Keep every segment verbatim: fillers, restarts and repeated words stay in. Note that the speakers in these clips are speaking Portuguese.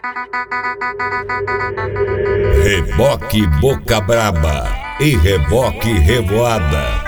Reboque Boca Braba e Reboque Revoada.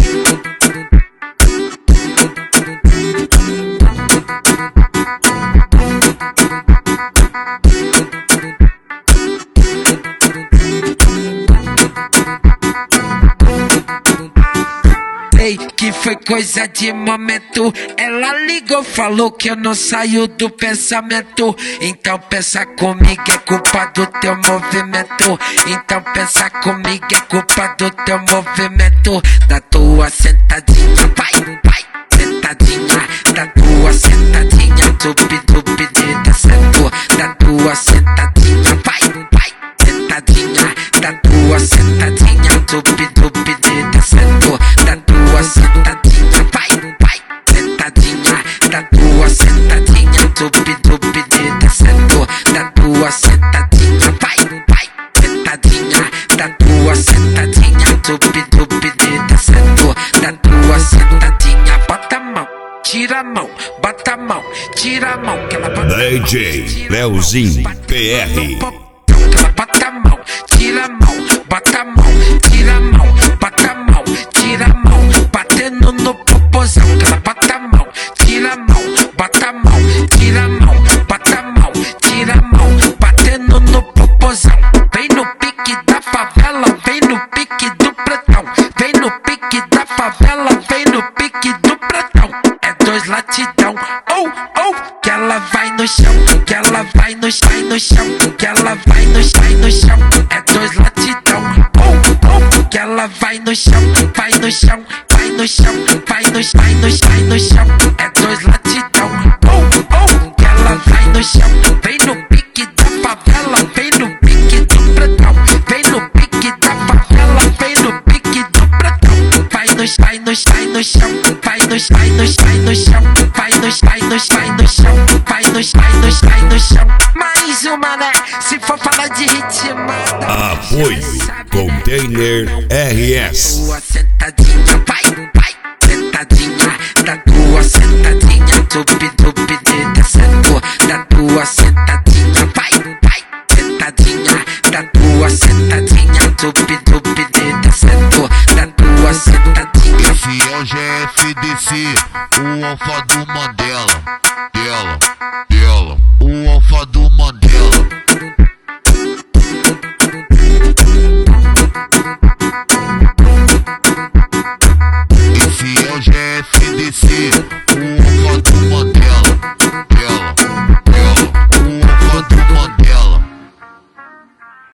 Ei, que foi coisa de momento. Ela ligou, falou que eu não saio do pensamento. Então pensa comigo, é culpa do teu movimento. Então pensa comigo, é culpa do teu movimento. Da tua sentadinha, vai, vai, sentadinha. Da tua sentadinha, tupi, tupi, descendo. Da tua sentadinha, vai, vai, sentadinha. Da tua sentadinha, tupi, tupi, descendo. Da tua sentadinha, vai, vai, sentadinha. Da tua sentadinha, tupi, tupi, descendo. Da tua sentadinha, vai, vai, sentadinha. Da tua sentadinha, tupi, tupi, descendo. Da tua sentadinha, bota a mão, tira a mão, bota a mão, tira a mão, que ela bota D J Leozinho P R. Ela bota a mão, tira a mão, bota a mão, tira a mão, bota a mão, tira a mão, batendo no popozão. Ela bota a mão, tira a mão, bota a mão, tira a mão, bota a mão, tira a mão, batendo no popozão. Vem no pique da favela, vem no pique do pretão. Vem no pique da favela, vem no pique do pretão. É dois latidão, oh, oh, que ela vai no chão, que ela vai no, vai no chão, que ela vai no, vai no chão. É dois latidão, oh, oh, que ela vai no chão, vai no chão, vai no chão, vai no, vai no, vai no chão. É dois latidão, oh, oh, que ela vai no chão. Vem no pique da favela, vem no pique do pretão. Vem no pique da favela, vem no pique do pretão. Vai no, vai no, vai no chão, vai no, vai no, vai no chão, vai no, vai no, vai no chão, vai no, vai no, vai no chão. Mais uma, né? Se for falar de ritmada. Apoio Container R S. Tua sentadinha, vai, vai, sentadinha. Da tua sentadinha, tupi, tupi, descendo. Da tua sentadinha, vai, vai, sentadinha. Da tua sentadinha, tupi, tupi, descendo. Da tua sentadinha. Esse é o G F D C, o alfa do Mandela, dela, dela, o alfa do Mandela. Esse é o G F D C, o alfa do Mandela, dela, dela, o alfa do Mandela.